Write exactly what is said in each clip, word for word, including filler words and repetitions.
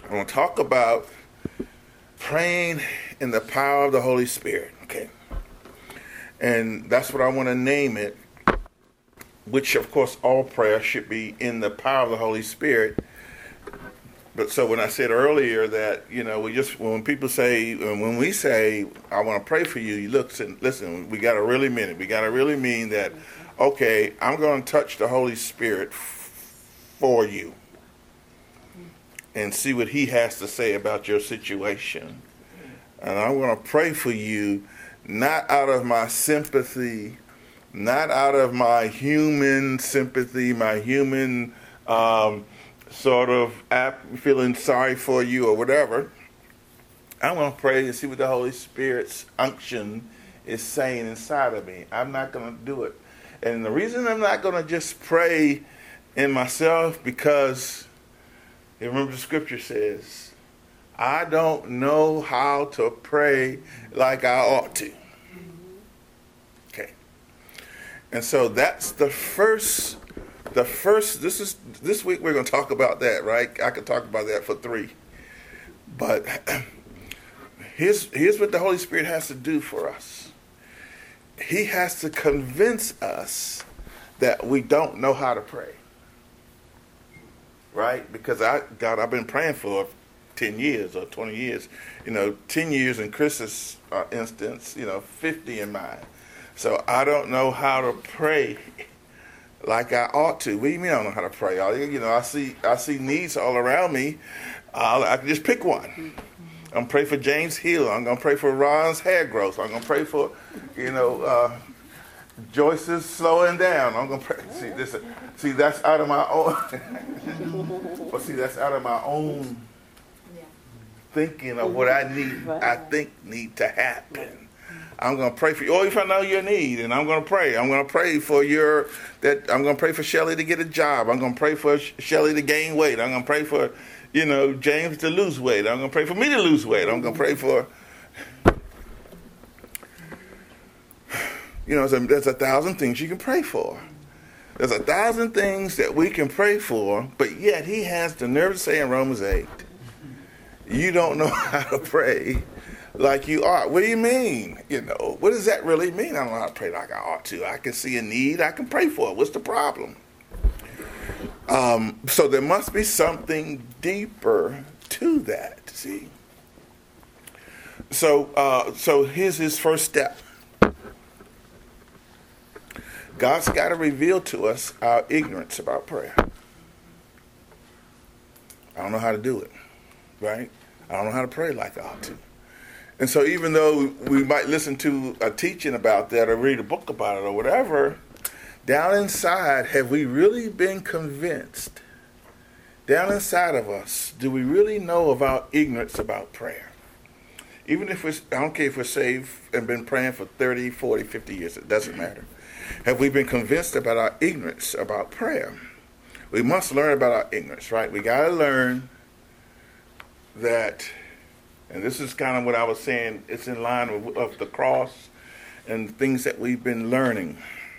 I'm going to talk about praying in the power of the Holy Spirit. Okay. And that's what I want to name it, which, of course, all prayer should be in the power of the Holy Spirit. But so when I said earlier that, you know, we just, when people say, when we say, I want to pray for you, you look, listen, we got to really mean it. We got to really mean that, okay, I'm going to touch the Holy Spirit f- for you and see what he has to say about your situation. And I'm going to pray for you, not out of my sympathy, not out of my human sympathy, my human um, sort of ap- feeling sorry for you or whatever. I'm going to pray and see what the Holy Spirit's unction is saying inside of me. I'm not going to do it. And the reason I'm not going to just pray in myself, because remember the scripture says, I don't know how to pray like I ought to. Okay. And so that's the first, the first, this is, this week we're going to talk about that, right? I could talk about that for three. But here's, here's what the Holy Spirit has to do for us. He has to convince us that we don't know how to pray. Right? Because I, God, I've been praying for ten years or twenty years. You know, ten years in Chris's uh, instance, you know, fifty in mine. So I don't know how to pray like I ought to. What do you mean I don't know how to pray? I, you know, I see I see needs all around me. Uh, I can just pick one. I'm going to pray for James Hill. I'm going to pray for Ron's hair growth. I'm going to pray for, you know, uh, Joyce's slowing down. I'm going to pray. See, this, see, that's out of my own. But see, that's out of my own thinking of what I need, I think need to happen. I'm going to pray for you. Or if I know your need, and I'm going to pray. I'm going to pray for your, that I'm going to pray for Shelly to get a job. I'm going to pray for Shelly to gain weight. I'm going to pray for, you know, James to lose weight. I'm going to pray for me to lose weight. I'm going to pray for, you know, there's a thousand things you can pray for. There's a thousand things that we can pray for, but yet he has the nerve to say in Romans eight, you don't know how to pray like you ought. What do you mean? You know, what does that really mean? I don't know how to pray like I ought to. I can see a need. I can pray for it. What's the problem? Um, so there must be something deeper to that, see? So, uh, so here's his first step. God's got to reveal to us our ignorance about prayer. I don't know how to do it, right? I don't know how to pray like I ought to. And so even though we might listen to a teaching about that or read a book about it or whatever, down inside, have we really been convinced? Down inside of us, do we really know of our ignorance about prayer? Even if we're, I don't care if we're saved and been praying for thirty, forty, fifty years, it doesn't matter. Have we been convinced about our ignorance about prayer? We must learn about our ignorance, right? We got to learn that, and this is kind of what I was saying, it's in line with of the cross and things that we've been learning.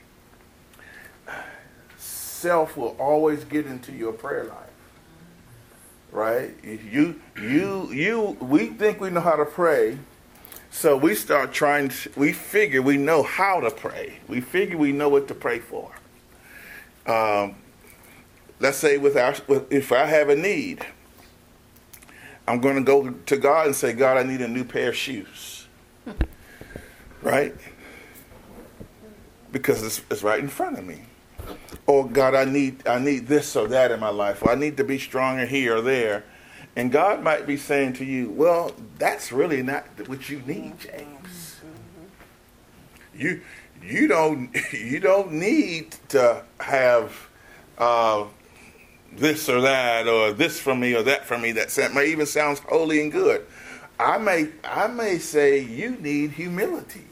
Self will always get into your prayer life, right? You, you, you. We think we know how to pray, so we start trying. To, we figure we know how to pray. We figure we know what to pray for. Um, let's say with our, with, if I have a need, I'm going to go to God and say, God, I need a new pair of shoes, right? Because it's, it's right in front of me. Or God, I need I need this or that in my life. Or I need to be stronger here or there. And God might be saying to you, well, that's really not what you need, James. You you don't you don't need to have uh, this or that or this from me or that from me that may even sounds holy and good. I may I may say you need humility.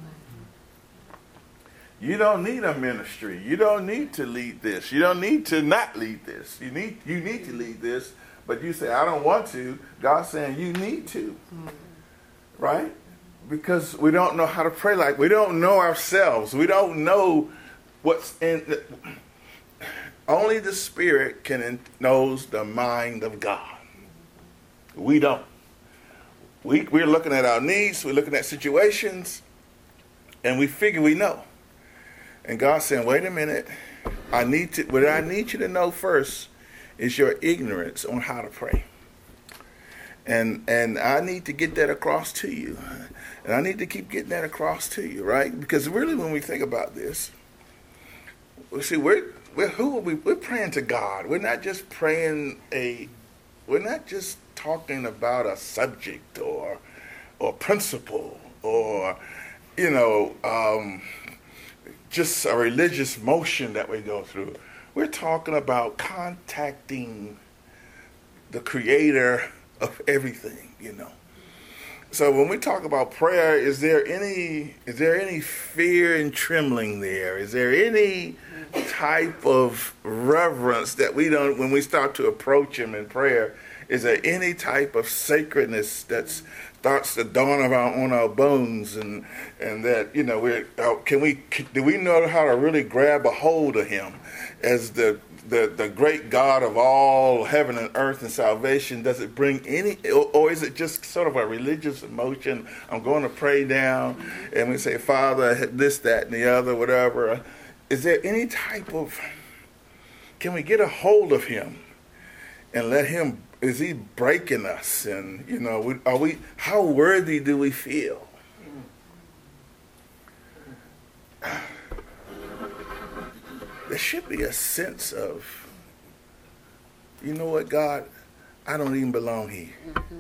You don't need a ministry. You don't need to lead this. You don't need to not lead this. You need you need to lead this, but you say, I don't want to. God's saying you need to. Right? Because we don't know how to pray like we don't know ourselves. We don't know what's in the, only the Spirit can knows the mind of God. We don't. We, we're looking at our needs, we're looking at situations, and we figure we know. And God's saying, wait a minute, I need to, what I need you to know first is your ignorance on how to pray. And and I need to get that across to you. And I need to keep getting that across to you, right? Because really when we think about this, we see, we're, we're, who are we? We're praying to God. We're not just praying a, we're not just talking about a subject or or principle or, you know, um, just a religious motion that we go through. We're talking about contacting the creator of everything, you know. So when we talk about prayer, is there any is there any fear and trembling there? Is there any type of reverence that we don't, when we start to approach him in prayer, is there any type of sacredness that starts to dawn around on our bones, and and that, you know, we're, can we do we know how to really grab a hold of him as the the the great God of all heaven and earth and salvation? Does it bring any, or, or is it just sort of a religious emotion? I'm going to pray down, and we say, Father, this, that, and the other, whatever. Is there any type of, can we get a hold of him and let him, is he breaking us? And, you know, we, are we, how worthy do we feel? There should be a sense of, you know what, God, I don't even belong here. Mm-hmm.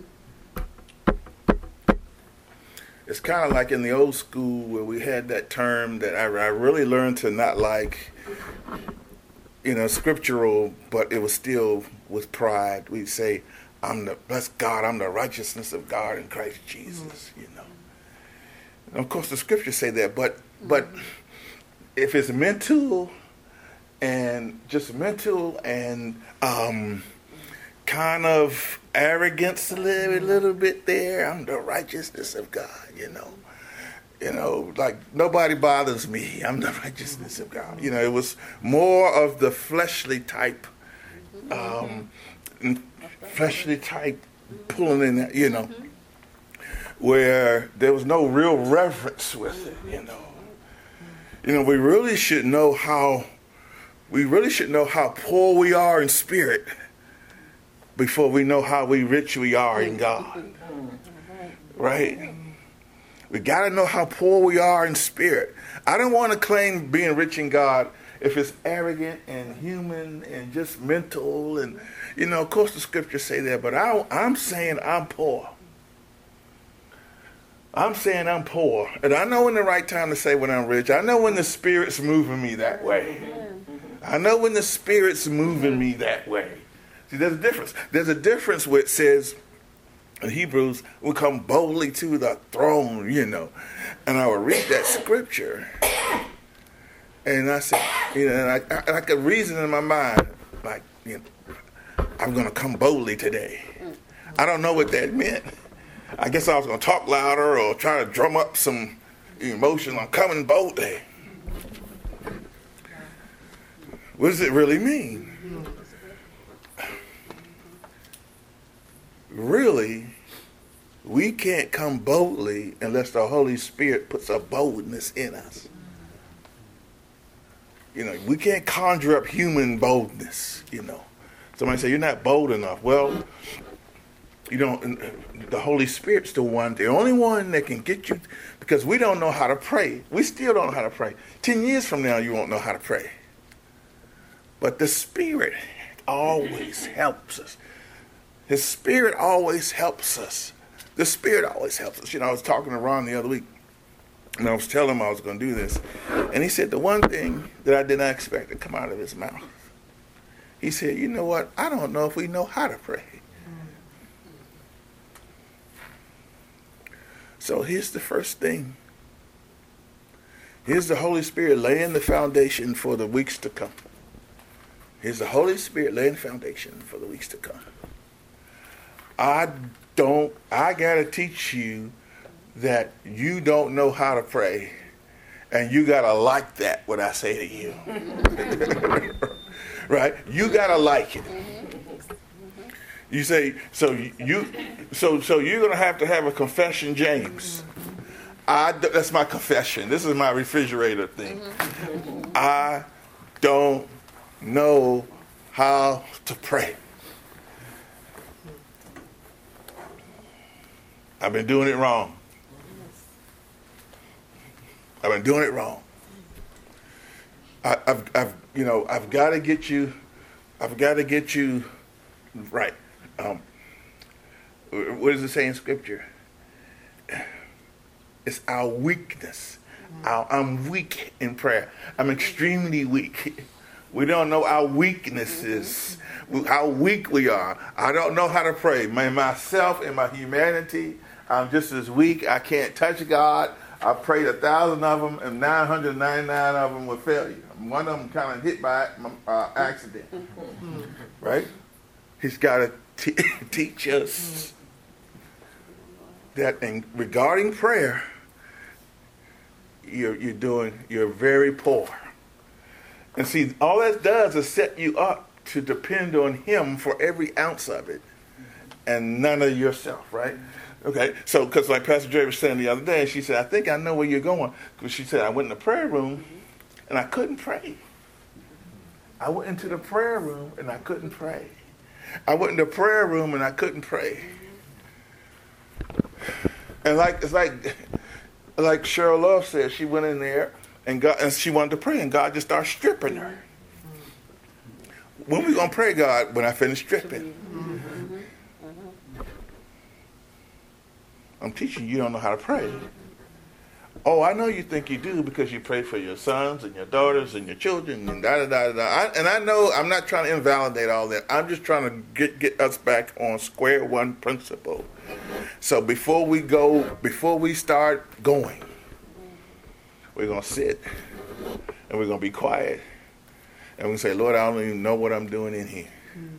It's kind of like in the old school where we had that term that I, I really learned to not like, you know, scriptural, but it was still with pride. We'd say, I'm the, bless God, I'm the righteousness of God in Christ Jesus, you know. And of course, the scriptures say that, but but if it's mental and just mental and um, kind of arrogance a little, a little bit there, I'm the righteousness of God, you know. You know, like nobody bothers me, I'm the righteousness of God. You know, it was more of the fleshly type, um, fleshly type pulling in that, you know, where there was no real reverence with it, you know. You know, we really should know how, we really should know how poor we are in spirit before we know how we rich we are in God. Right? We got to know how poor we are in spirit. I don't want to claim being rich in God if it's arrogant and human and just mental. And, you know, of course the scriptures say that, but I, I'm saying I'm poor. I'm saying I'm poor. And I know when the right time to say when I'm rich. I know when the Spirit's moving me that way. I know when the Spirit's moving me that way. See, there's a difference. There's a difference where it says in Hebrews, we come boldly to the throne, you know. And I would read that scripture. And I said, you know, and I, I, I could reason in my mind, like, you know, I'm going to come boldly today. I don't know what that meant. I guess I was going to talk louder or try to drum up some emotion. I'm coming boldly. What does it really mean? Really, we can't come boldly unless the Holy Spirit puts a boldness in us. You know, we can't conjure up human boldness, you know. Somebody say, you're not bold enough. Well, you don't, the Holy Spirit's the one, the only one that can get you, because we don't know how to pray. We still don't know how to pray. Ten years from now, you won't know how to pray. But the Spirit always helps us. His Spirit always helps us. The Spirit always helps us. You know, I was talking to Ron the other week, and I was telling him I was going to do this. And he said the one thing that I did not expect to come out of his mouth. He said, you know what? I don't know if we know how to pray. So here's the first thing. Here's the Holy Spirit laying the foundation for the weeks to come. Here's the Holy Spirit laying the foundation for the weeks to come. I don't, I got to teach you that you don't know how to pray. And you got to like that, what I say to you. Right? You got to like it. You say, so you, so so you're gonna have to have a confession, James. I that's my confession. This is my refrigerator thing. I don't know how to pray. I've been doing it wrong. I've been doing it wrong. I, I've, I've, you know, I've got to get you. I've got to get you right. Um, what does it say in Scripture? It's our weakness. Our, I'm weak in prayer. I'm extremely weak. We don't know our weaknesses, how weak we are. I don't know how to pray. My, myself and my humanity, I'm just as weak. I can't touch God. I prayed a thousand of them, and nine hundred ninety-nine of them were failure. One of them kind of hit by uh, accident. Right? He's got to t- teach us that in regarding prayer, you're you're doing you're very poor. And see, all that does is set you up to depend on Him for every ounce of it, and none of yourself. Right? Okay, so because like Pastor Jerry was saying the other day, she said, I think I know where you're going. Because she said, I went in the prayer room and I couldn't pray. I went into the prayer room and I couldn't pray. I went in the prayer room and I couldn't pray. And like it's like like Cheryl Love said, she went in there and God and she wanted to pray and God just started stripping her. When we gonna pray, God, when I finish stripping? I'm teaching you don't know how to pray. Oh, I know you think you do because you pray for your sons and your daughters and your children and da da da da. I, and I know I'm not trying to invalidate all that. I'm just trying to get get us back on square one principle. So before we go, before we start going, we're gonna sit and we're gonna be quiet and we say, Lord, I don't even know what I'm doing in here.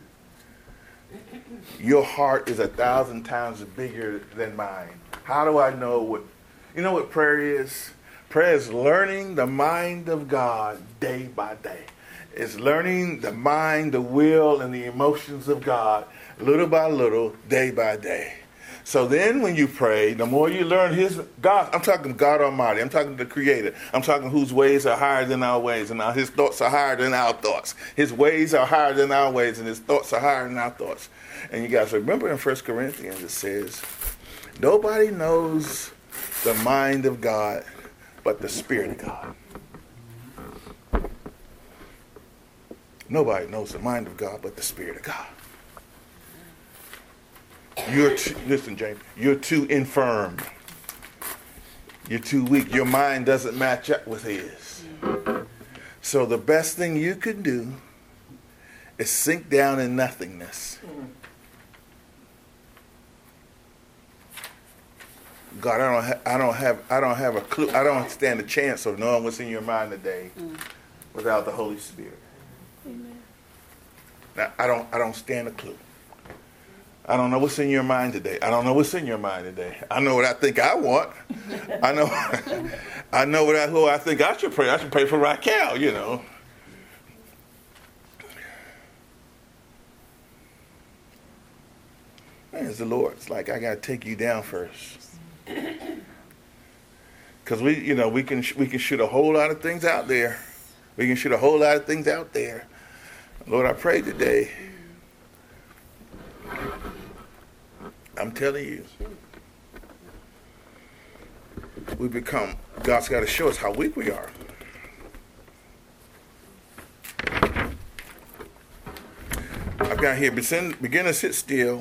Your heart is a thousand times bigger than mine. How do I know what, you know what prayer is? Prayer is learning the mind of God day by day. It's learning the mind, the will, and the emotions of God little by little, day by day. So then when you pray, the more you learn His, God, I'm talking God Almighty, I'm talking the Creator, I'm talking whose ways are higher than our ways, and His thoughts are higher than our thoughts. His ways are higher than our ways, and His thoughts are higher than our thoughts. And you guys remember in First Corinthians it says, nobody knows the mind of God but the Spirit of God. Nobody knows the mind of God but the Spirit of God. You're too, listen, James, you're too infirm. You're too weak. Your mind doesn't match up with His. So the best thing you can do is sink down in nothingness. God, I don't, ha- I don't have, I don't have a clue. I don't stand a chance of knowing what's in your mind today without the Holy Spirit. Amen. Now, I don't, I don't stand a clue. I don't know what's in your mind today. I don't know what's in your mind today. I know what I think I want. I know, I know what I, who I think I should pray. I should pray for Raquel, you know. Man, it's the Lord. It's like I got to take you down first. Because we, you know, we can we can shoot a whole lot of things out there. We can shoot a whole lot of things out there. Lord, I pray today. I'm telling you, we become, God's got to show us how weak we are. I've got here, begin, begin to sit still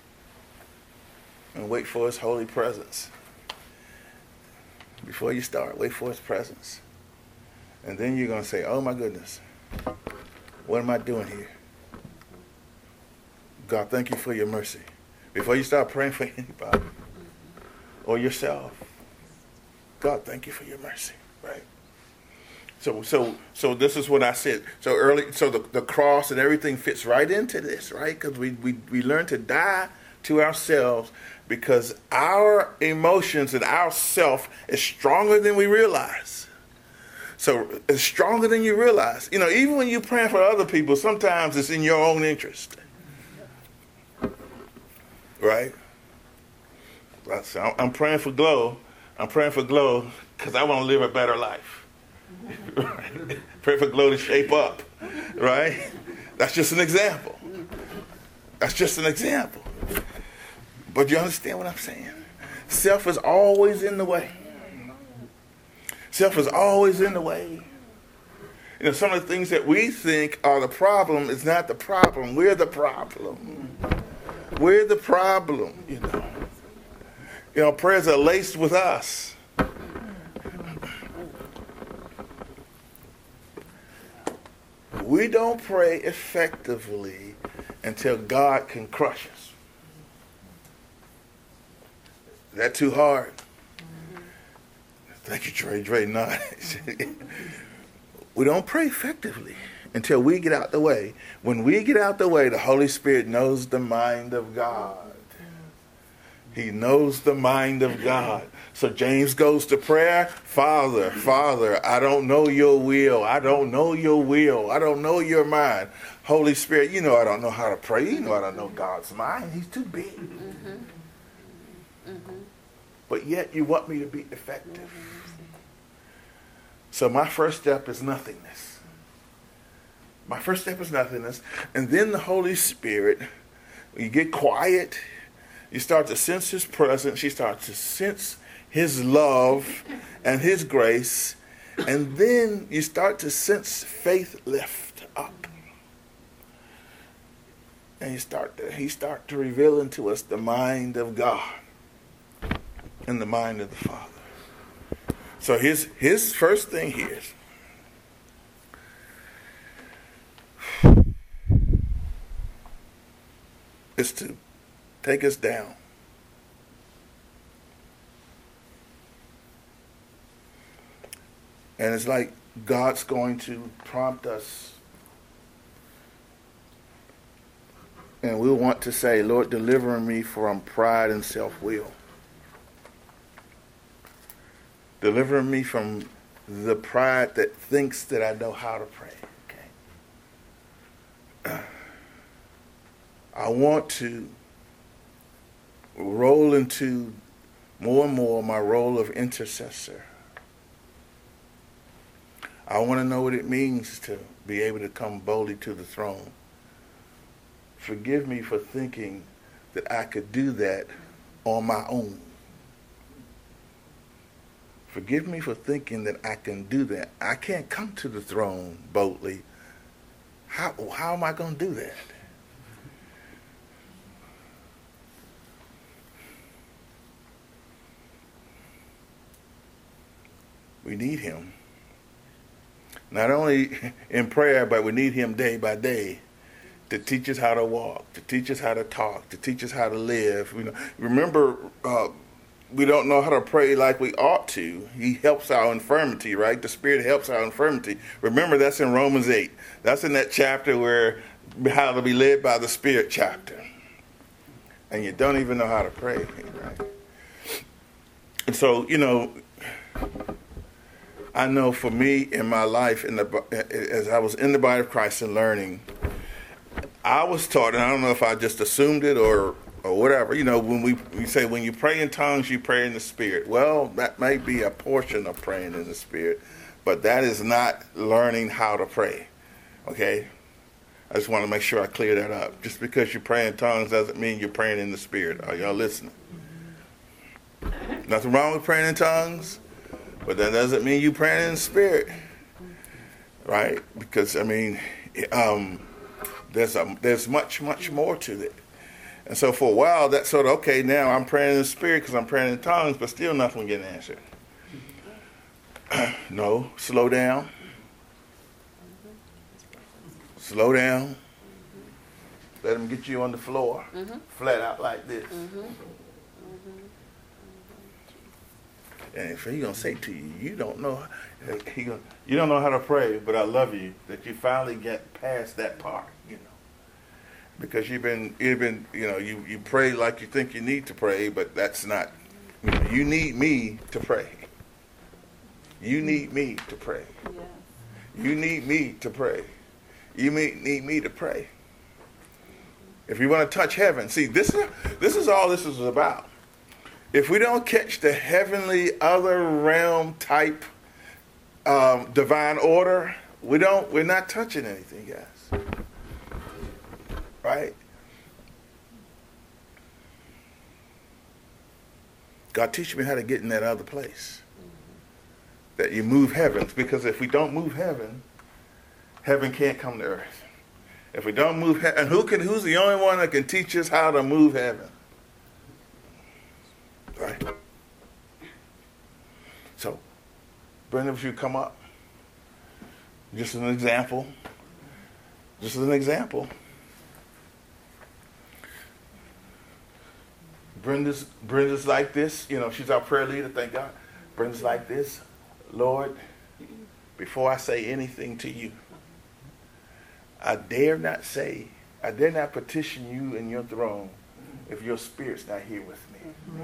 and wait for His holy presence. Before you start, wait for His presence. And then you're going to say, oh my goodness, what am I doing here? God, thank you for your mercy. Before you start praying for anybody or yourself, God, thank you for your mercy, right? So, so, so this is what I said. So early, so the, the cross and everything fits right into this, right? Because we, we we learn to die to ourselves because our emotions and our self is stronger than we realize. So it's stronger than you realize. You know, even when you're praying for other people, sometimes it's in your own interest. right? I'm praying for Glow. I'm praying for Glow because I want to live a better life. Right? Pray for Glow to shape up, right? That's just an example. That's just an example. But you understand what I'm saying? Self is always in the way. Self is always in the way. You know, some of the things that we think are the problem is not the problem. We're the problem. We're the problem, you know. You know, prayers are laced with us. We don't pray effectively until God can crush us. Is that too hard? Thank you, Trey. Trey, not. We don't pray effectively until we get out the way. When we get out the way, the Holy Spirit knows the mind of God. He knows the mind of God. So James goes to prayer. Father, Father, I don't know your will. I don't know your will. I don't know your mind. Holy Spirit, you know I don't know how to pray. You know I don't know God's mind. He's too big. Mm-hmm. Mm-hmm. But yet you want me to be effective. So my first step is nothingness. My first step is nothingness. And then the Holy Spirit, when you get quiet, you start to sense his presence. You start to sense his love and his grace. And then you start to sense faith lift up. And you start to, he start to reveal into us the mind of God and the mind of the Father. So his, his first thing here is to take us down. And it's like God's going to prompt us. And we'll want to say, Lord, deliver me from pride and self-will. Deliver me from the pride that thinks that I know how to pray. Okay. I want to roll into more and more my role of intercessor. I want to know what it means to be able to come boldly to the throne. Forgive me for thinking that I could do that on my own. Forgive me for thinking that I can do that. I can't come to the throne boldly. How, how am I going to do that? We need him. Not only in prayer, but we need him day by day to teach us how to walk, to teach us how to talk, to teach us how to live. You know, remember, uh, we don't know how to pray like we ought to. He helps our infirmity, right? The Spirit helps our infirmity. Remember, that's in Romans eight. That's in that chapter where how to be led by the Spirit chapter. And you don't even know how to pray, right? And so, you know, I know for me in my life, in the, as I was in the body of Christ and learning, I was taught, and I don't know if I just assumed it or or whatever, you know, when we, we say when you pray in tongues, you pray in the Spirit. Well, that may be a portion of praying in the Spirit, but that is not learning how to pray, okay? I just want to make sure I clear that up. Just because you pray in tongues doesn't mean you're praying in the Spirit. Are y'all listening? Nothing wrong with praying in tongues, but that doesn't mean you praying in the Spirit, right? Because, I mean, um, there's a, there's much, much more to it. And so for a while, that's sort of, okay, now I'm praying in the Spirit because I'm praying in tongues, but still nothing getting answered. No, slow down. Slow down. Let him get you on the floor, mm-hmm. flat out like this. Mm-hmm. Mm-hmm. And if he's going to say to you, you don't know, he gonna, you don't know how to pray, but I love you, that you finally get past that part, you know. Because you've been, you've been, you know, you, you pray like you think you need to pray, but that's not, you know, you need me to pray. You need me to pray. Yes. You need me to pray. You may need me to pray. If we want to touch heaven, see, this is this is all this is about. If we don't catch the heavenly other realm type um, divine order, we don't. We're not touching anything, guys. Right? God, teach me how to get in that other place. That you move heavens, because if we don't move heaven, heaven can't come to earth. If we don't move heaven, and who can? Who's the only one that can teach us how to move heaven? Right. So, Brenda, if you come up, just as an example, just as an example. Brenda's Brenda's like this, you know, she's our prayer leader, thank God. Brenda's like this. Lord, before I say anything to you, I dare not say, I dare not petition you in your throne if your spirit's not here with me.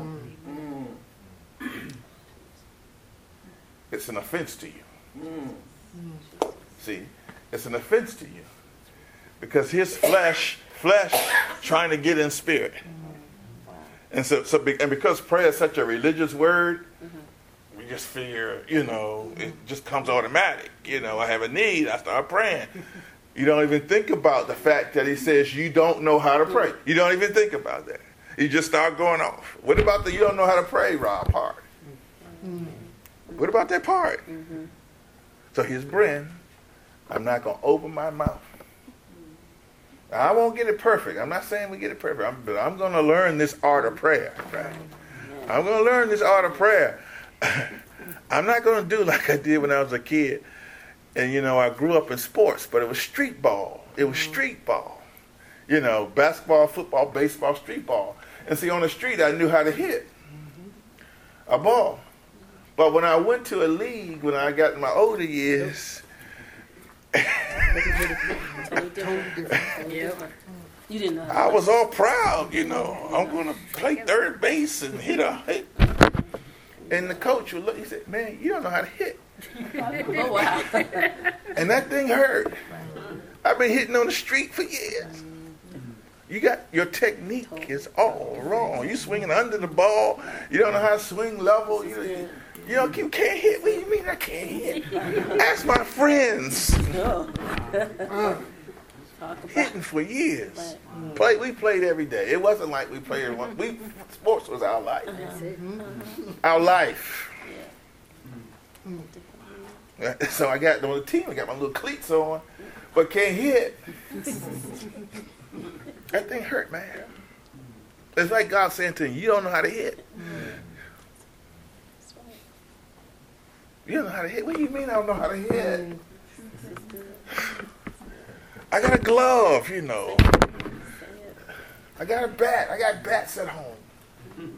Mm. It's an offense to you. Mm. See, it's an offense to you. Because his flesh, flesh trying to get in spirit. And so, so be, and because prayer is such a religious word, mm-hmm. we just figure, you know, it just comes automatic. You know, I have a need, I start praying. You don't even think about the fact that he says you don't know how to pray. You don't even think about that. You just start going off. What about the you don't know how to pray, Rob, part? Mm-hmm. What about that part? Mm-hmm. So here's Bren. I'm not going to open my mouth. I won't get it perfect. I'm not saying we get it perfect, I'm, but I'm going to learn this art of prayer. Right? I'm going to learn this art of prayer. I'm not going to do like I did when I was a kid. And, you know, I grew up in sports, but it was street ball. It was street ball. You know, basketball, football, baseball, street ball. And see, on the street, I knew how to hit a ball. But when I went to a league, when I got in my older years... You didn't know. I was all proud, you know. I'm going to play third base and hit a hit. And the coach would look, he said, man, you don't know how to hit. Oh, wow. And that thing hurt. I've been hitting on the street for years. You got, your technique is all wrong. You swinging under the ball. You don't know how to swing level. You, you, know, you can't hit. What do you mean I can't hit? Ask my friends. Hitting for years. Play, we played every day. It wasn't like we played every one. We, sports was our life. Our life. So I got on the team. I got my little cleats on, but can't hit. That thing hurt, man. It's like God saying to you, you don't know how to hit. You don't know how to hit? What do you mean I don't know how to hit? I got a glove, you know. I got a bat. I got bats at home.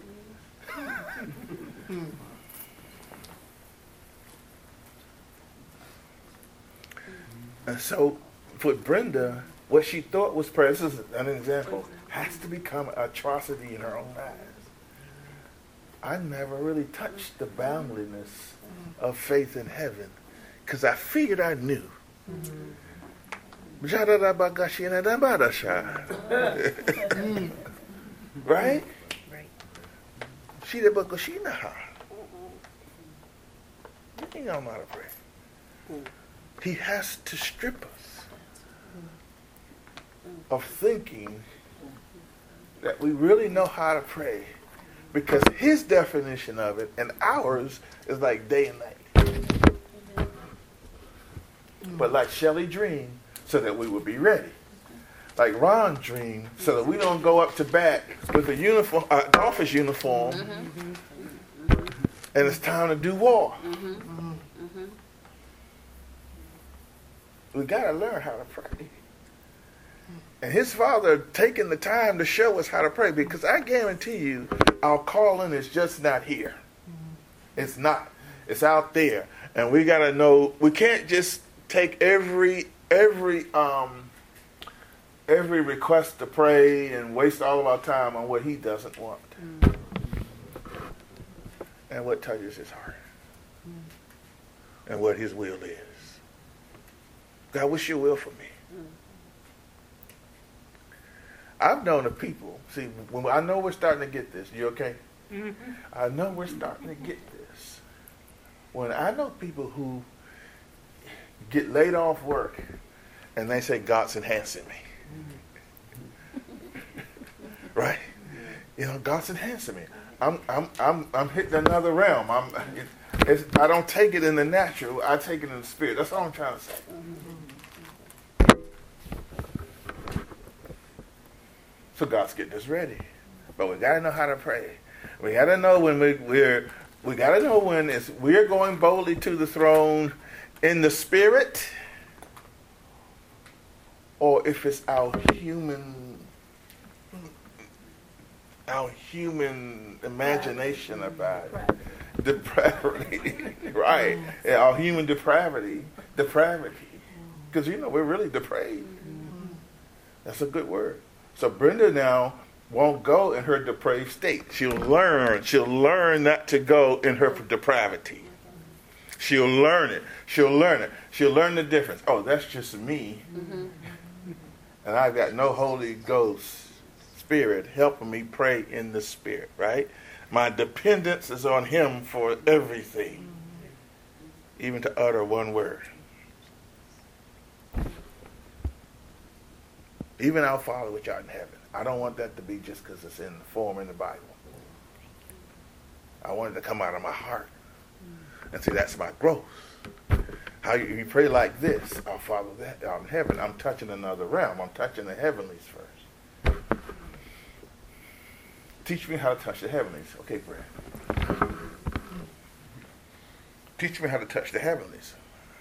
And so, for Brenda, what she thought was prayer, this is an example, has to become an atrocity in her own eyes. I never really touched the boundlessness of faith in heaven because I figured I knew. Right? She did, but she know how. You don't know how to pray. He has to strip us of thinking that we really know how to pray, because his definition of it and ours is like day and night. But like Shelley dreamed, so that we would be ready. Like Ron dreamed, so that we don't go up to bat with a uniform, uh, office uniform, mm-hmm. and it's time to do war. Mm-hmm. Mm-hmm. We got to learn how to pray. And his father taking the time to show us how to pray, because I guarantee you our calling is just not here. It's not. It's out there. And we got to know, we can't just take every every um every request to pray and waste all of our time on what he doesn't want. Mm. And what touches his heart. Mm. And what his will is. God, what's your will for me? I've known of people. See, when I know we're starting to get this. You okay? Mm-hmm. I know we're starting to get this. When I know people who get laid off work and they say God's enhancing me. Right? You know, God's enhancing me. I'm I'm I'm I'm hitting another realm. I'm it, it's, I don't take it in the natural. I take it in the spirit. That's all I'm trying to say. So God's getting us ready, but we gotta know how to pray. We gotta know when we, we're we gotta know when it's we're going boldly to the throne in the spirit, or if it's our human our human imagination about it. Depravity, right? Yeah, our human depravity, depravity, because you know we're really depraved. That's a good word. So Brenda now won't go in her depraved state. She'll learn. She'll learn not to go in her depravity. She'll learn it. She'll learn it. She'll learn the difference. Oh, that's just me, mm-hmm. and I've got no Holy Ghost Spirit helping me pray in the Spirit. Right? My dependence is on Him for everything, even to utter one word. Even our Father which art in heaven. I don't want that to be just because it's in the form in the Bible. I want it to come out of my heart. And see, that's my growth. How you, you pray like this, our Father that art in heaven, I'm touching another realm. I'm touching the heavenlies first. Teach me how to touch the heavenlies. Okay, Brad. Teach me how to touch the heavenlies.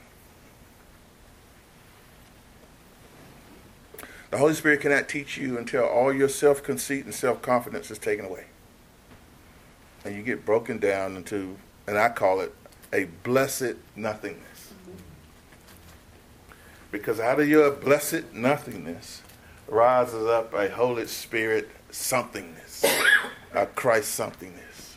The Holy Spirit cannot teach you until all your self-conceit and self-confidence is taken away. And you get broken down into, and I call it, a blessed nothingness. Because out of your blessed nothingness rises up a Holy Spirit somethingness, a Christ somethingness.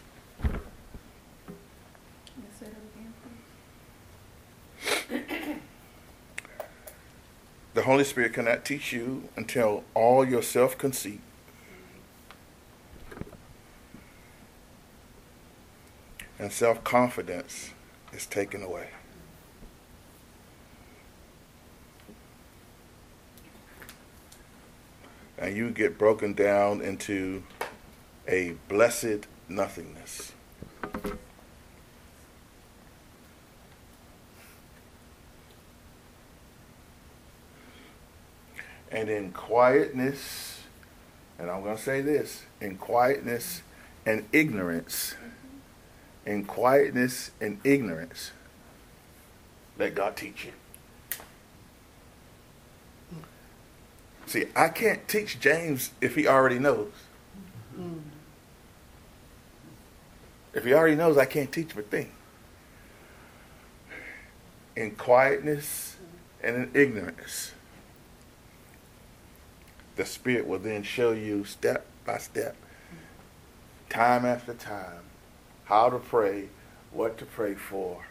The Holy Spirit cannot teach you until all your self-conceit and self-confidence is taken away. And you get broken down into a blessed nothingness. And in quietness, and I'm going to say this, in quietness and ignorance, in quietness and ignorance, let God teach you. See, I can't teach James if he already knows. If he already knows, I can't teach him a thing. In quietness and in ignorance, the Spirit will then show you step by step, time after time, how to pray, what to pray for.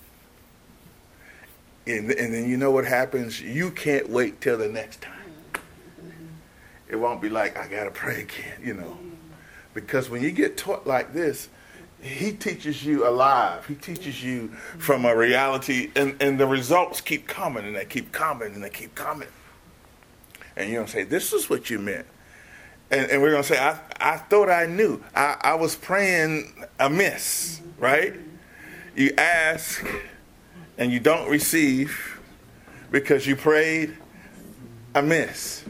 And, and then you know what happens? You can't wait till the next time. It won't be like, I got to pray again, you know. Because when you get taught like this, he teaches you alive. He teaches you from a reality, and, and the results keep coming, and they keep coming, and they keep coming. And you're going to say, this is what you meant. And, and we're going to say, I, I thought I knew. I, I was praying amiss, right? You ask and you don't receive because you prayed amiss.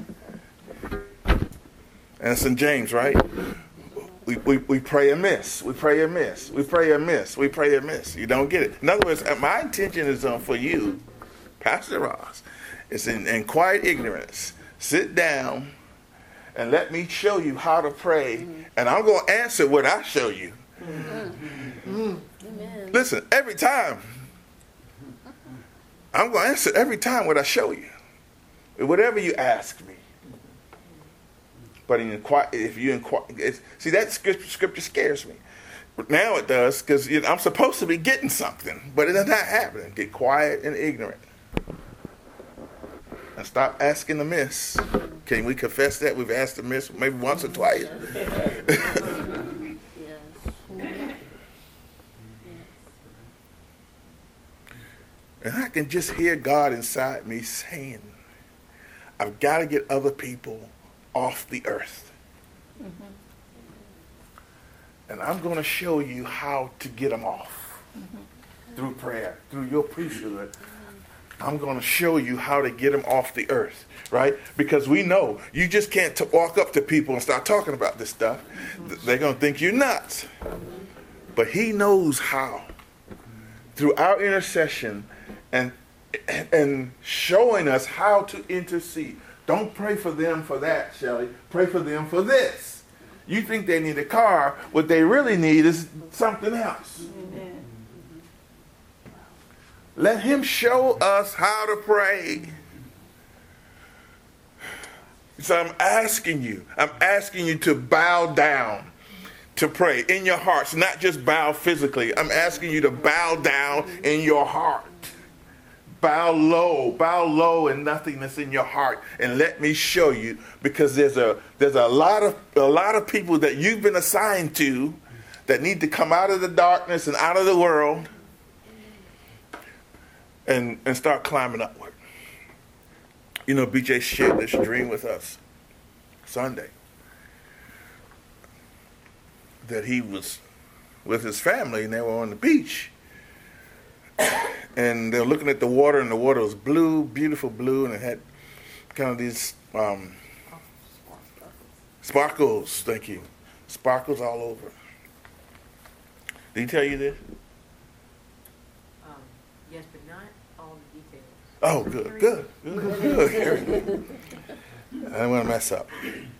And it's in James, right? We, we, we pray amiss. We pray amiss. We pray amiss. We pray amiss. You don't get it. In other words, my intention is on for you, Pastor Ross, it's in, in quiet ignorance. Sit down and let me show you how to pray, mm-hmm. and I'm going to answer what I show you. Mm-hmm. Mm-hmm. Listen, every time, I'm going to answer every time what I show you, whatever you ask me. But in inquire, if you inquire, see that scripture, scripture scares me. Now it does, because you know, I'm supposed to be getting something, but it's not happening. Get quiet and ignorant. And stop asking amiss. Can we confess that? We've asked the miss maybe once or twice. And I can just hear God inside me saying, I've got to get other people off the earth. Mm-hmm. And I'm going to show you how to get them off. Mm-hmm. Through prayer, through your priesthood. I'm going to show you how to get them off the earth, right? Because we know you just can't t- walk up to people and start talking about this stuff. Mm-hmm. They're going to think you're nuts. Mm-hmm. But he knows how. Through our intercession and and showing us how to intercede. Don't pray for them for that, Shelley. Pray for them for this. You think they need a car. What they really need is something else. Amen. Let him show us how to pray. So I'm asking you, I'm asking you to bow down to pray in your hearts, not just bow physically. I'm asking you to bow down in your heart. Bow low, bow low in nothingness in your heart, and let me show you, because there's a there's a lot of a lot of people that you've been assigned to that need to come out of the darkness and out of the world and and start climbing upward. You know, B J shared this dream with us Sunday that he was with his family and they were on the beach. And they're looking at the water, and the water was blue, beautiful blue, and it had kind of these um, sparkles. Thank you. Sparkles all over. Did he tell you this? Um, yes, but not all the details. Oh, good, good, good, good. I didn't want to mess up.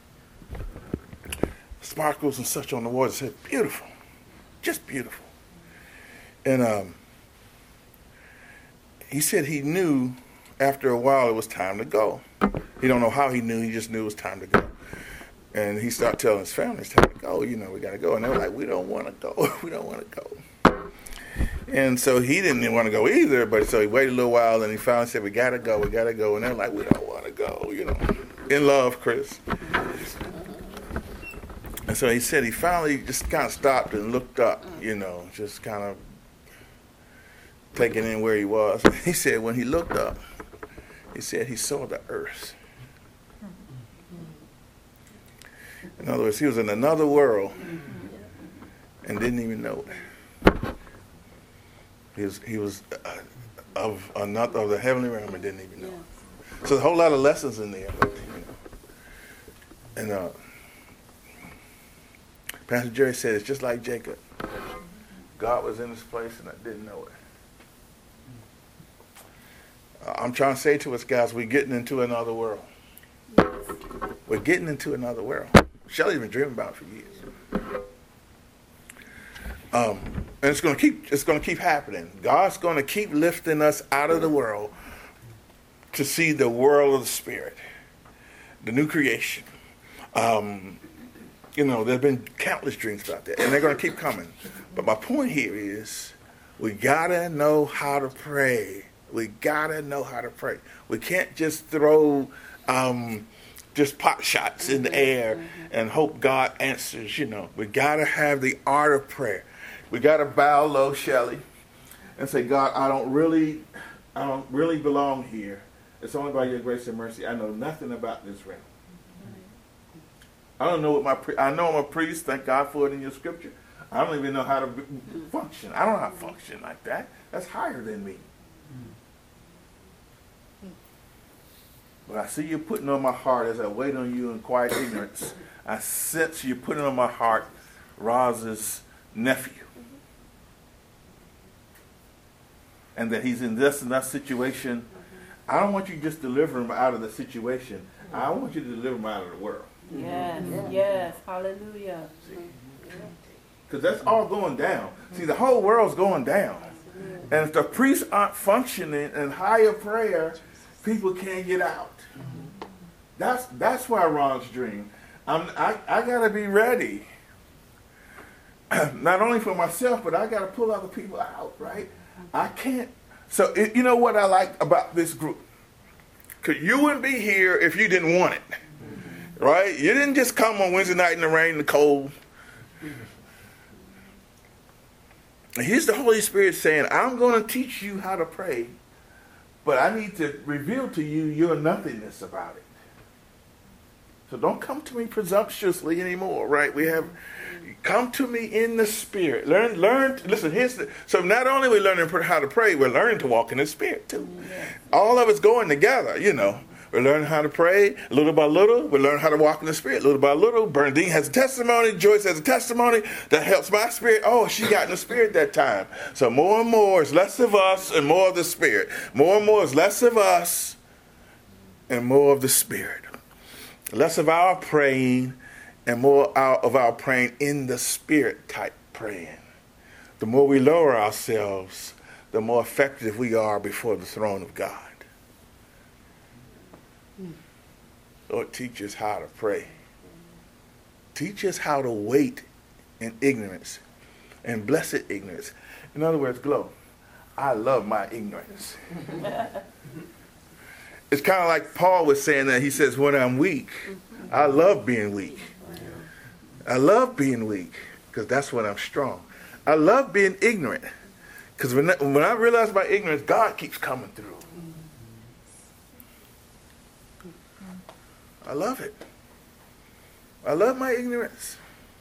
Sparkles and such on the water. It said beautiful, just beautiful. And um. He said he knew after a while it was time to go. He don't know how he knew. He just knew it was time to go. And he started telling his family, it's time to go. You know, we got to go. And they were like, we don't want to go. We don't want to go. And so he didn't want to go either. But so he waited a little while, and he finally said, we got to go. We got to go. And they're like, we don't want to go. You know, in love, Chris. And so he said he finally just kind of stopped and looked up, you know, just kind of taking in where he was. He said when he looked up, he said he saw the earth. In other words, he was in another world and didn't even know it. He was he was uh, of another of the heavenly realm and didn't even know it. So there's a whole lot of lessons in there. But, you know. And uh, Pastor Jerry said it's just like Jacob. God was in this place and I didn't know it. I'm trying to say to us, guys, we're getting into another world. Yes. We're getting into another world. Shelley's been dreaming about it for years. Um, and it's going to keep it's going to keep happening. God's going to keep lifting us out of the world to see the world of the Spirit, the new creation. Um, you know, there's been countless dreams about that, and they're going to keep coming. But my point here is we got to know how to pray. We gotta know how to pray. We can't just throw um, just pot shots in the air and hope God answers. You know, we gotta have the art of prayer. We gotta bow low, Shelley, and say, God, I don't really, I don't really belong here. It's only by Your grace and mercy. I know nothing about this realm. I don't know what my pri- I know I'm a priest. Thank God for it in Your Scripture. I don't even know how to be- function. I don't know how to function like that. That's higher than me. But I see You putting on my heart as I wait on You in quiet ignorance. I sense You putting on my heart Roz's nephew. And that he's in this and that situation. I don't want You just to deliver him out of the situation. I want You to deliver him out of the world. Yes, yes, hallelujah. Because that's all going down. See, the whole world's going down. And if the priests aren't functioning in higher prayer, people can't get out. That's that's why Ron's dream. I'm, I I gotta be ready. Not only for myself, but I gotta pull other people out. Right? I can't. So it, you know what I like about this group? Cause you wouldn't be here if you didn't want it. Right? You didn't just come on Wednesday night in the rain and the cold. And here's the Holy Spirit saying, I'm going to teach you how to pray, but I need to reveal to you your nothingness about it. So don't come to me presumptuously anymore, right? We have, come to me in the Spirit. Learn, learn, listen, here's the, so not only are we learning how to pray, we're learning to walk in the Spirit too. All of it's going together, you know. We're learning how to pray little by little. We learn how to walk in the Spirit little by little. Bernadine has a testimony. Joyce has a testimony that helps my spirit. Oh, she got in the Spirit that time. So more and more is less of us and more of the Spirit. More and more is less of us and more of the Spirit. Less of our praying and more of our praying in the Spirit type praying. The more we lower ourselves, the more effective we are before the throne of God. Lord, teach us how to pray. Teach us how to wait in ignorance and blessed ignorance. In other words, Glow, I love my ignorance. It's kind of like Paul was saying that. He says, when I'm weak, I love being weak. I love being weak because that's when I'm strong. I love being ignorant because when, when I realize my ignorance, God keeps coming through. I love it. I love my ignorance.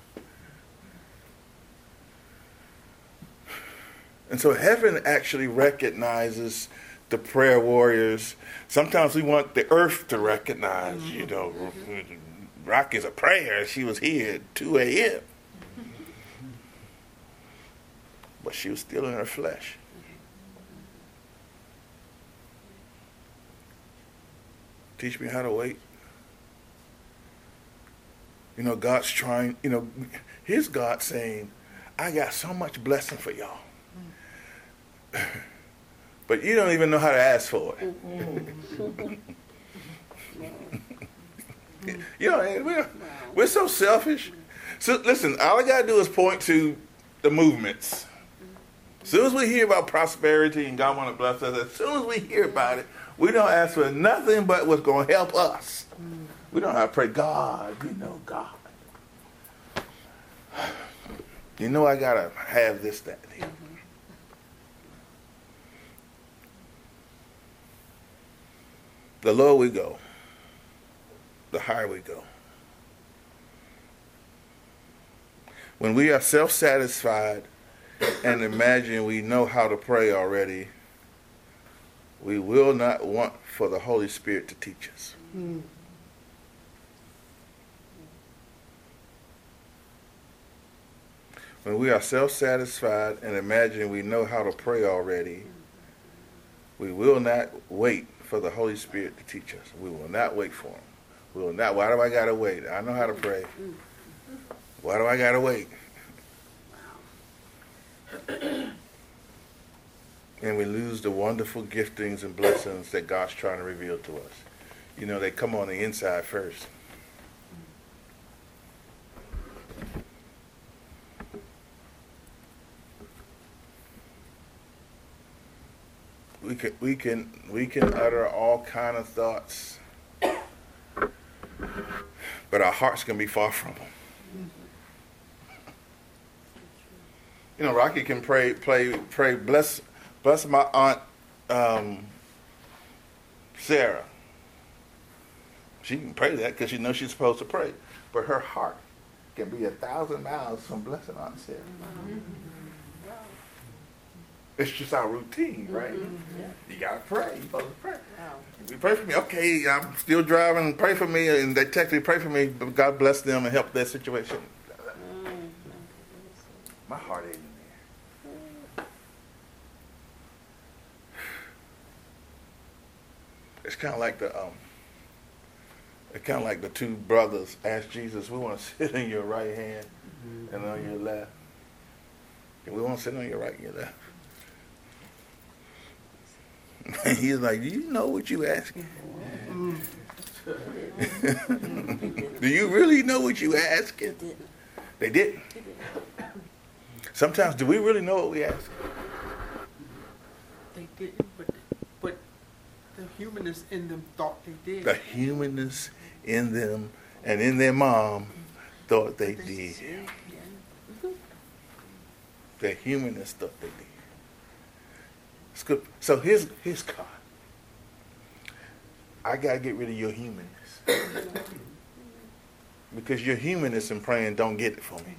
And so heaven actually recognizes the prayer warriors. Sometimes we want the earth to recognize, you know, Rocky's a prayer. She was here at two a.m. But she was still in her flesh. Teach me how to wait. You know, God's trying, you know, here's God saying, I got so much blessing for y'all. But you don't even know how to ask for it. You know, we're, we're so selfish. So listen, all I got to do is point to the movements. As soon as we hear about prosperity and God want to bless us, as soon as we hear about it, we don't ask for nothing but what's going to help us. We don't have to pray, God, you know, God. You know I got to have this, that, and the other. The lower we go, the higher we go. When we are self-satisfied and imagine we know how to pray already, we will not want for the Holy Spirit to teach us. Mm. When we are self-satisfied and imagine we know how to pray already, we will not wait for the Holy Spirit to teach us. We will not wait for him. We will not. Why do I got to wait? I know how to pray. Why do I got to wait? And we lose the wonderful giftings and blessings that God's trying to reveal to us. You know, they come on the inside first. We can we can we can utter all kind of thoughts, but our hearts can be far from them. You know, Rocky can pray, pray, pray. Bless, bless my aunt um, Sarah. She can pray that because she knows she's supposed to pray, but her heart can be a thousand miles from blessing Aunt Sarah. Mm-hmm. It's just our routine, right? Mm-hmm. You gotta pray. You supposed to pray. Wow. You pray for me. Okay, I'm still driving. Pray for me, and they text me, pray for me. God bless them and help their situation. Mm-hmm. My heart ain't in there. It's kind of like the um. It's kind of like the two brothers asked Jesus, "We want to sit on your right hand mm-hmm. and on your left. And we want to sit on your right and your left." And he's like, "Do you know what you asking for? Do you really know what you asking?" They didn't. Sometimes, do we really know what we ask? They didn't, but, but the humanness in them thought they did. The humanness in them and in their mom thought they did. Their humanness thought they did. It's good. So here's, here's God. I got to get rid of your humanness. Because your humanness in praying don't get it for me.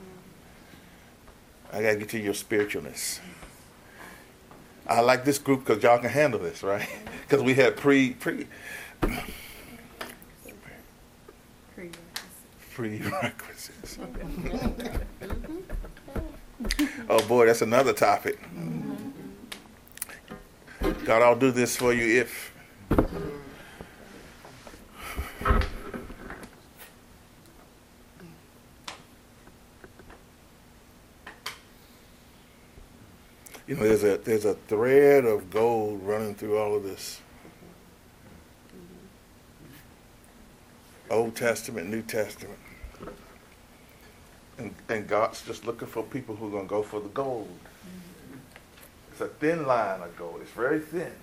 I got to get to your spiritualness. I like this group because y'all can handle this, right? Because we had pre, pre, prerequisites. Oh boy, that's another topic. God, I'll do this for you if. You know, there's a there's a thread of gold running through all of this. Old Testament, New Testament. And, and God's just looking for people who are going to go for the gold. It's a thin line of gold. It's very thin.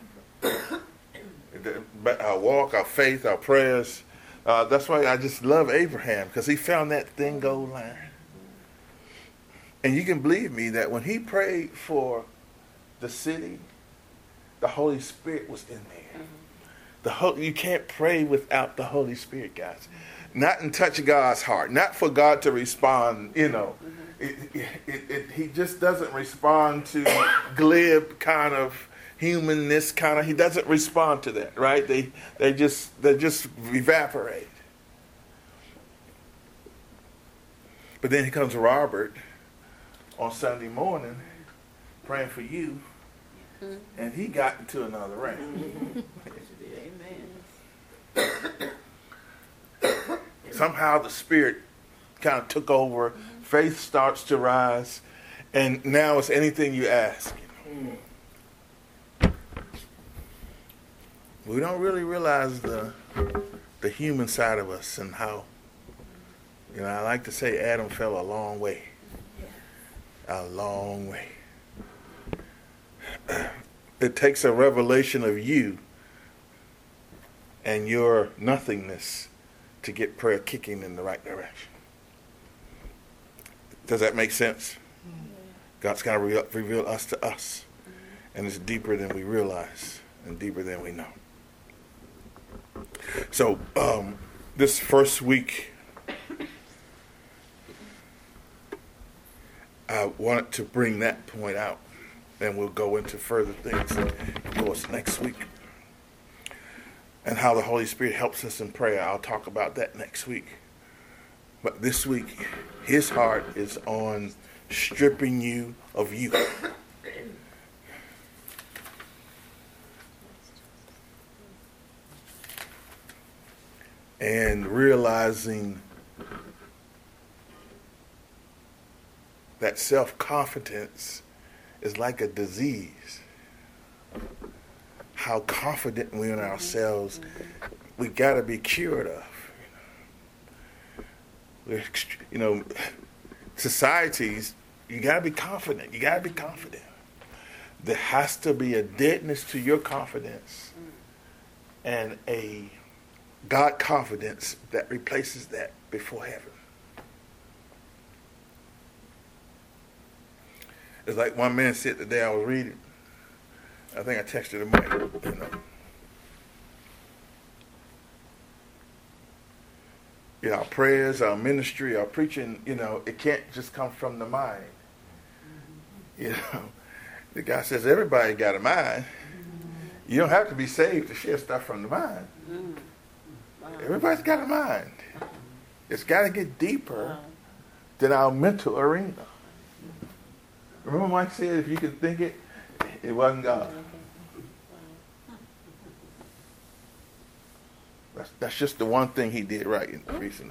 Our walk, our faith, our prayers. Uh, that's why I just love Abraham, because he found that thin gold line. And you can believe me that when he prayed for the city, the Holy Spirit was in there. The Holy, you can't pray without the Holy Spirit, guys. Not in touch God's heart. Not for God to respond, you know. It, it, it, it, he just doesn't respond to glib kind of humanness kind of. He doesn't respond to that, right? They they just they just evaporate. But then here comes Robert on Sunday morning praying for you, and he got into another realm. Somehow the Spirit kind of took over. Faith starts to rise, and now it's anything you ask. We don't really realize the the human side of us and how, you know, I like to say Adam fell a long way. A long way. It takes a revelation of you and your nothingness to get prayer kicking in the right direction. Does that make sense? God's got to re- reveal us to us. And it's deeper than we realize and deeper than we know. So um, this first week, I wanted to bring that point out. And we'll go into further things, of course, next week. And how the Holy Spirit helps us in prayer. I'll talk about that next week. But this week, his heart is on stripping you of you. And realizing that self-confidence is like a disease. How confident we are in ourselves, we got to be cured of. We're, you know, societies, you got to be confident. You got to be confident. There has to be a deadness to your confidence and a God confidence that replaces that before heaven. It's like one man said the day I was reading. I think I texted him, you know. You know, our prayers, our ministry, our preaching, you know, it can't just come from the mind. You know, the guy says everybody got a mind. You don't have to be saved to share stuff from the mind. Everybody's got a mind. It's got to get deeper than our mental arena. Remember Mike said if you could think it, it wasn't God. That's, that's just the one thing he did right recently.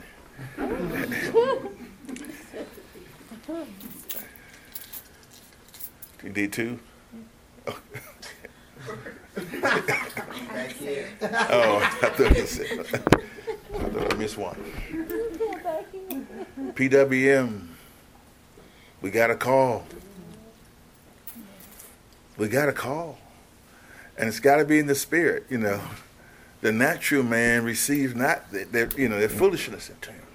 He did too? Oh, I thought he said, I thought I missed one. P W M, we got a call. We got a call. And it's got to be in the spirit, you know. the natural man receives not their, you know, their foolishness into him.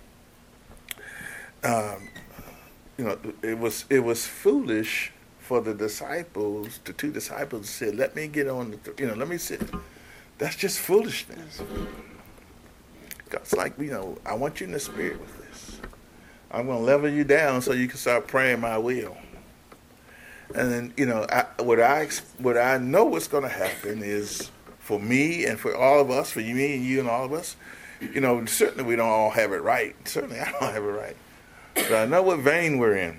Um, you know, it was it was foolish for the disciples, the two disciples said, "Let me get on the, th- you know, let me sit." That's just foolishness. God's like, you know, I want you in the spirit with this. I'm going to level you down so you can start praying my will. And then, you know, I, what I what I know what's going to happen is for me and for all of us, for you, me and you and all of us, you know, certainly we don't all have it right. Certainly I don't have it right. But I know what vein we're in.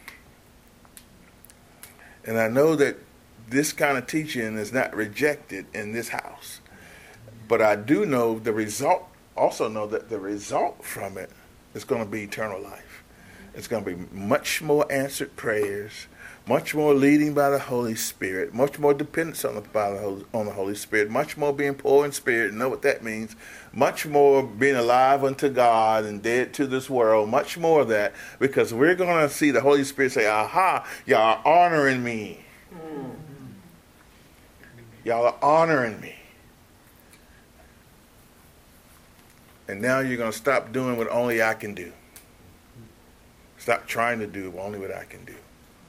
And I know that this kind of teaching is not rejected in this house. But I do know the result, also know that the result from it is going to be eternal life. It's going to be much more answered prayers, much more leading by the Holy Spirit, much more dependence on the, by the Holy, on the Holy Spirit, much more being poor in spirit, and know what that means, much more being alive unto God and dead to this world, much more of that, because we're going to see the Holy Spirit say, aha, y'all are honoring me. Mm-hmm. Y'all are honoring me. And now you're going to stop doing what only I can do. Stop trying to do only what I can do.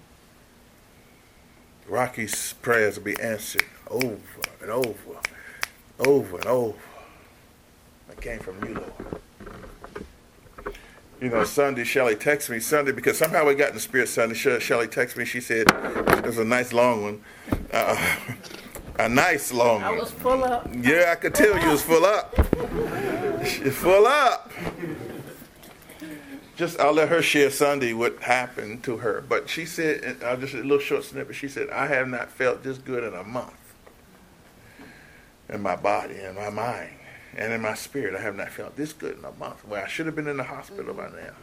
Rocky's prayers will be answered over and over, over and over. That came from you, Lord. You know, Sunday, Shelley texted me Sunday, because somehow we got in the spirit Sunday. Shelley texted me, she said, it was a nice long one. Uh, a nice long one. I was full up. Yeah, I could tell you was full up. She's full up. Just, I'll let her share Sunday what happened to her. But she said, and I'll just a little short snippet. She said, I have not felt this good in a month. In my body, in my mind, and in my spirit, I have not felt this good in a month. Well, I should have been in the hospital by now.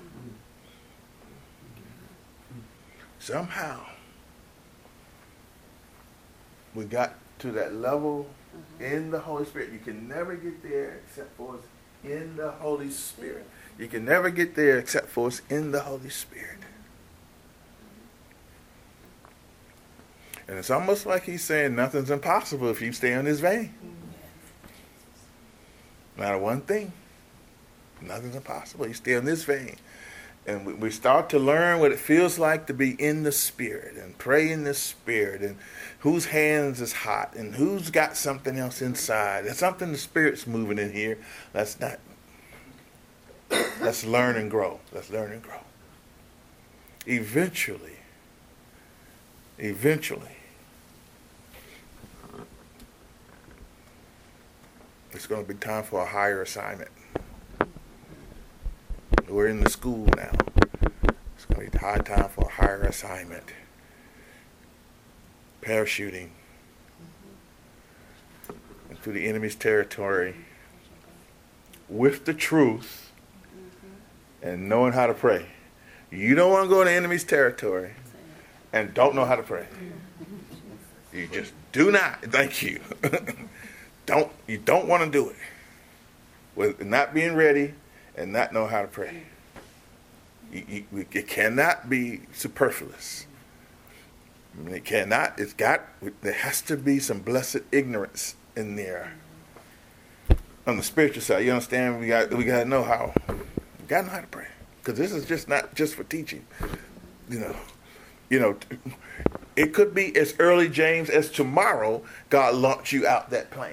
Somehow, we got to that level in the Holy Spirit. You can never get there except for us in the Holy Spirit. You can never get there except for us in the Holy Spirit. And it's almost like he's saying nothing's impossible if you stay on this vein. Not one thing. Nothing's impossible. You stay on this vein. And we, we start to learn what it feels like to be in the Spirit and pray in the Spirit, and whose hands is hot and who's got something else inside. There's something the Spirit's moving in here. Let's not. Let's learn and grow. Let's learn and grow. Eventually, eventually, it's going to be time for a higher assignment. We're in the school now. It's going to be high time for a higher assignment. Parachuting into the enemy's territory with the truth and knowing how to pray. You don't want to go in the enemy's territory and don't know how to pray. You just do not. Thank you. don't you don't want to do it with not being ready and not know how to pray. You, you, it cannot be superfluous. I mean, it cannot. It's got. There has to be some blessed ignorance in there. On the spiritual side, you understand? We got. We got to know how. We got to know how to pray, because this is just not just for teaching. You know. You know. It could be as early, James, as tomorrow. God launch you out that plane.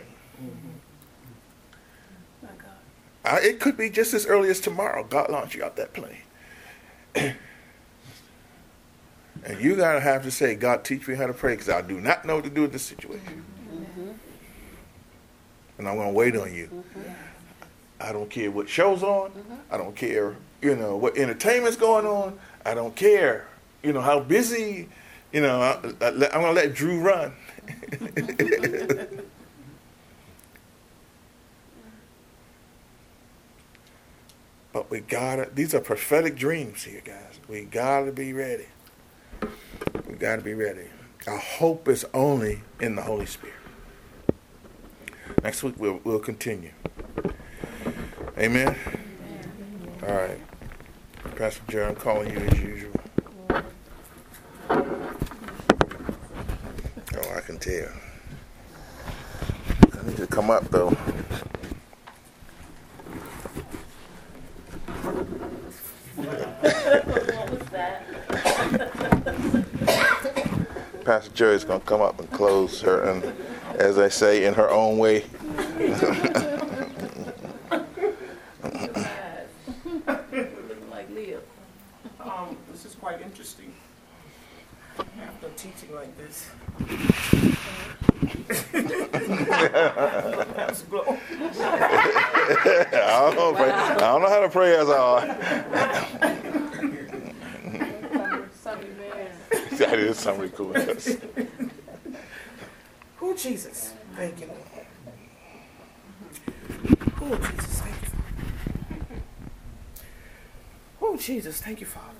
My God. Uh, it could be just as early as tomorrow. God launch you out that plane. And you got to have to say, God, teach me how to pray, because I do not know what to do with this situation. Mm-hmm. And I'm going to wait on you. Mm-hmm. I don't care what show's on. Mm-hmm. I don't care, you know, what entertainment's going on. I don't care, you know, how busy, you know, I, I, I'm going to let Drew run. But we got to, these are prophetic dreams here, guys. We got to be ready. We got to be ready. Our hope is only in the Holy Spirit. Next week we'll we'll continue. Amen. All right, Pastor Jerry, I'm calling you as usual. Oh, I can tell. I need to come up though. What was that? Pastor Jerry's going to come up and close her, and as I say, in her own way. Like Leah. Um, this is quite interesting. After teaching like this. That's glow. I don't know, pray. I don't know how to pray as I Sunday man. That is something cool. Yes. Oh, Jesus. Thank you, Lord. Oh, Jesus. Thank you, Father. Oh, Jesus. Thank you, Father.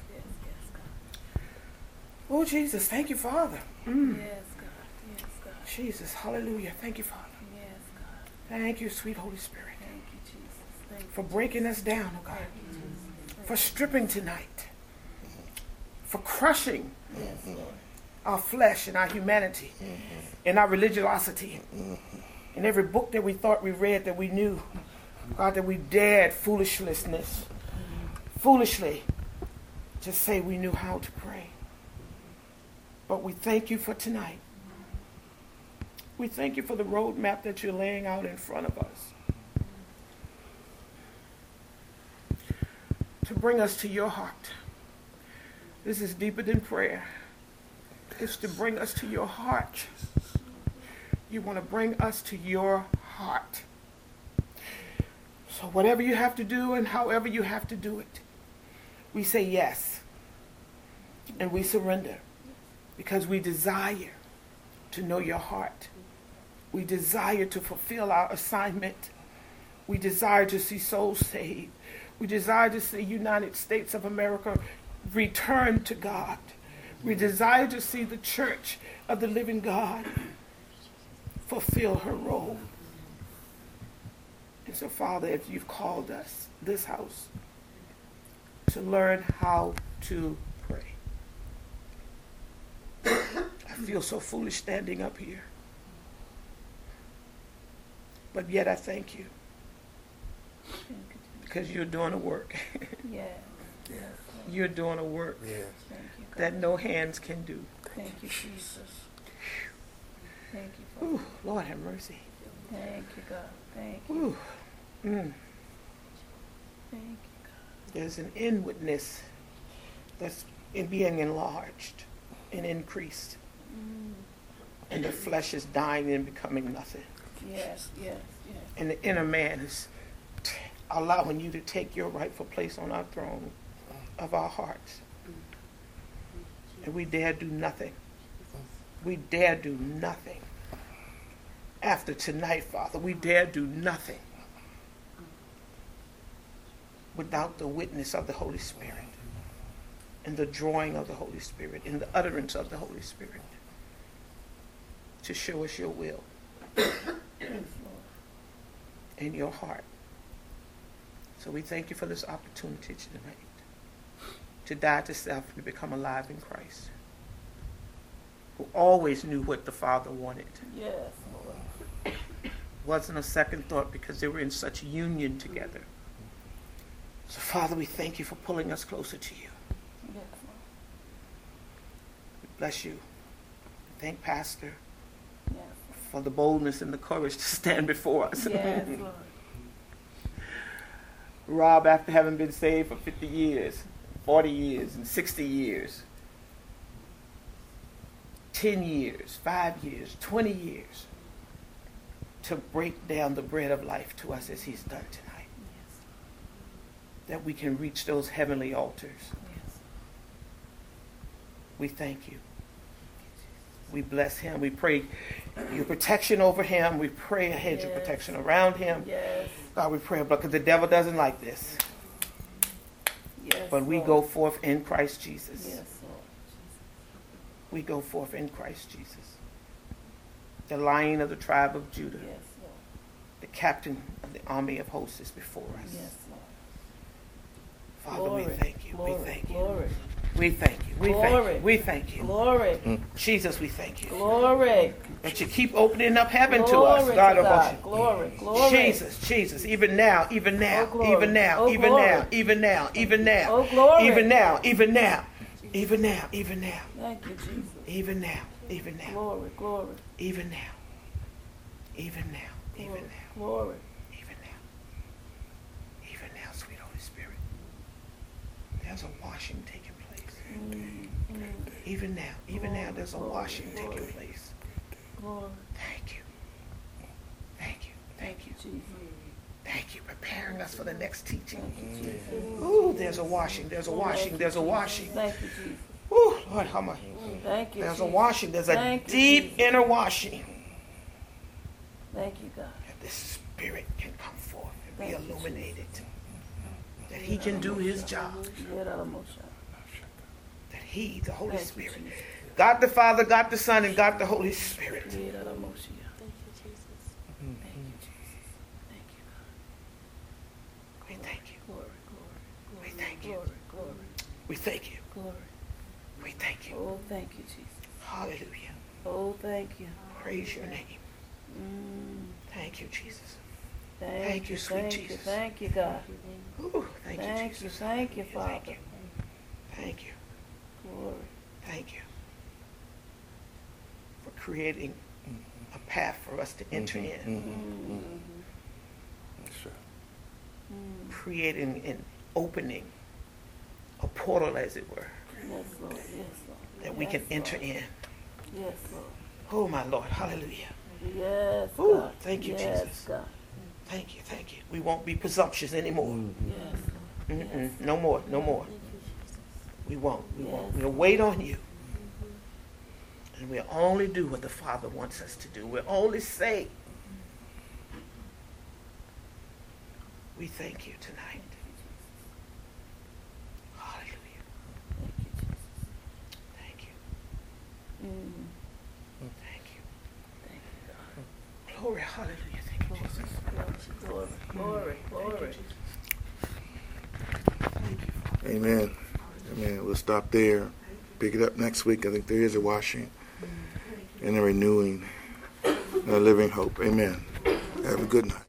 Oh, Jesus. Thank you, Father. Mm. Yes, God. Yes, God. Jesus. Hallelujah. Thank you, Father. Yes, God. Thank you, sweet Holy Spirit. Thank you, Jesus. Thank you. For breaking us down, oh God. For stripping tonight. For crushing Yes, Lord. our flesh and our humanity and our religiosity. And every book that we thought we read that we knew, God, that we dared foolishness, foolishly to say we knew how to pray. But we thank you for tonight. We thank you for the roadmap that you're laying out in front of us to bring us to your heart. This is deeper than prayer. It's to bring us to your heart. You want to bring us to your heart. So whatever you have to do and however you have to do it, we say yes. And we surrender because we desire to know your heart. We desire to fulfill our assignment. We desire to see souls saved. We desire to see United States of America return to God. We desire to see the church of the living God fulfill her role. And so, Father, if you've called us, this house, to learn how to pray. I feel so foolish standing up here. But yet I thank you. Because you're doing a work. Yes. Yes. You're doing a work Yes. Thank you, God. that no hands can do. Thank you, Jesus. Thank you, Father. Ooh, Lord have mercy. Thank you, God. Thank you. Ooh. Mm. Thank you, God. There's an inwardness that's in being enlarged and increased. Mm. And the flesh is dying and becoming nothing. Yes, yes, yes. And the inner man is t- allowing you to take your rightful place on our throne of our hearts. And we dare do nothing. We dare do nothing. After tonight, Father, we dare do nothing without the witness of the Holy Spirit and the drawing of the Holy Spirit and the utterance of the Holy Spirit to show us your will Yes, Lord. and your heart. So we thank you for this opportunity tonight to die to self and to become alive in Christ, who always knew what the Father wanted. Yes, Lord. Wasn't a second thought because they were in such union together. So Father, we thank you for pulling us closer to you. Yes, Lord. We bless you. Thank Pastor Yes. for the boldness and the courage to stand before us. Yes, Lord. Rob, after having been saved for fifty years, forty years, and sixty years, ten years, five years, twenty years, to break down the bread of life to us as he's done tonight, Yes. that we can reach those heavenly altars. Yes. We thank you. We bless him. We pray your protection over him. We pray a hedge of Yes. protection around him. Yes. God, we pray, because the devil doesn't like this. Yes. But we Lord. go forth in Christ Jesus. Yes, Lord. We go forth in Christ Jesus. The Lion of the tribe of Judah, Yes, Lord. the captain of the army of hosts is before us. Yes, Lord. Father, Glory, we thank you. Glory, we thank you. Glory. We thank you. We thank Glory. you. We thank you. Glory. Jesus, we thank you. Glory. That you keep opening up heaven to Glory us. to God, God. Glory. Glory. Jesus, Jesus, even now, even now, Oh, glory. even now, Oh, even glory. now, even now, even now, Oh, glory. even now, even now, even now, even now, Thank you, Jesus. even now, even now, Glory. Glory. even now, even now, even Glory. now, Glory. even now, even now, sweet Holy Spirit. There's a washing taking place. Mm, mm. Even now, even now, there's a Glory, washing glory. taking place. Glory. Thank you, thank you, thank you, Jesus. thank you, preparing us for the next teaching. Thank you, Jesus. Ooh, there's a washing, there's a washing, there's a washing. Thank you, Jesus. Ooh, Lord, how much? Thank you, There's a Jesus. washing, there's a Thank you, deep Jesus. inner washing. Thank you, God. That the Spirit can come forth and be Thank you, illuminated. That He can do His job. Yeah, that emotion. That He, the Holy Thank you, Spirit, Jesus. God the Father, God the Son, and God the Holy Spirit. Yeah, that emotion. Thank you, Jesus. Thank you, Jesus. Thank you, God. We thank you. Glory, glory, We glory, thank you. glory, glory, We thank you. glory. We thank you. Oh, thank you, Jesus. Hallelujah. Oh, thank you. Praise your name. Mm, Thank you, Jesus. thank, Thank you, you, sweet thank you, Jesus. thank you, God. Ooh, thank you, Thank you, Jesus. thank you, Thank Father. you. Thank you. Glory. Thank you for creating a path for us to enter in. Mm, That's right. mm. Creating and opening a portal, as it were, Yes, Lord. Yes, Lord. that we Yes, can enter Lord. in. Yes, Lord. Oh, my Lord. Hallelujah. Yes, Ooh, God. thank you, yes, Jesus. God. Thank you. Thank you. We won't be presumptuous anymore. Yes, Lord. Mm-mm. No more. No more. Thank you, Jesus. We won't. We won't. Yes. We'll wait on you. And we'll only do what the Father wants us to do. We'll only say, we thank you tonight. Hallelujah. Thank you, Jesus. Thank you. Mm, Thank you. thank you, God. Glory. Hallelujah. Thank you, Jesus. Glory, glory, glory. Amen. Amen. We'll stop there. Pick it up next week. I think there is a washing and a renewing and a living hope. Amen. Have a good night.